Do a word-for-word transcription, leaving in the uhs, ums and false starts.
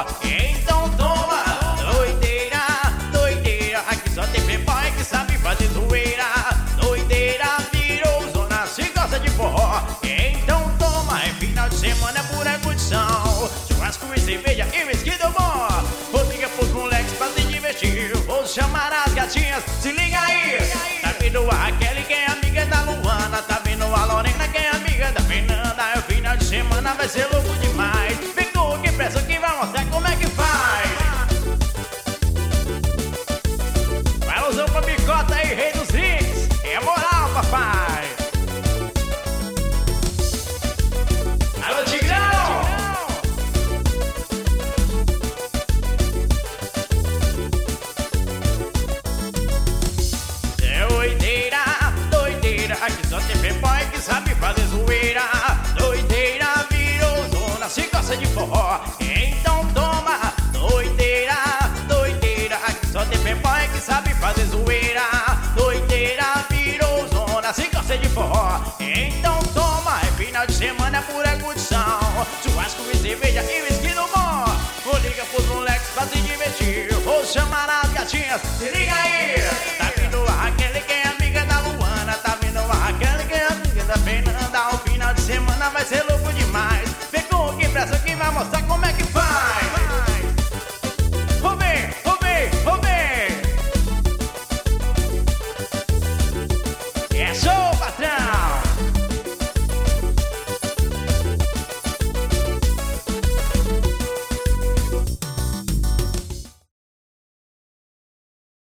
Então toma, doideira, doideira. Aqui só tem playboy que sabe fazer zoeira. Doideira virou zona, se gosta de forró. Então toma, é final de semana, é pura curtição. Churrasco e cerveja e whisky do bom. Vou ligar pros moleques pra se divertir. Vou chamar as gatinhas, se liga aí. Tá vindo a Raquel, quem é amiga da Luana. Tá vindo a Lorena, quem é amiga da Fernanda. É o final de semana, vai ser louco demais. Vem com o que pensa que vai mostrar como é que faz. Vai alusão pra Bicota aí, rei dos drinks. É moral, papai. Alô, Tigrão! Doideira, doideira. Aqui só tem playboy que sabe fazer zoeira. Doideira virou zona, se gosta de forró. Então toma, doideira, doideira. Aqui só tem playboy que sabe fazer zoeira. Doideira virou zona, se gosta de forró. Então toma, é final de semana, é pura curtição. Churrasco e cerveja e whisky no bom. Vou ligar pros moleques pra se divertir. Vou chamar a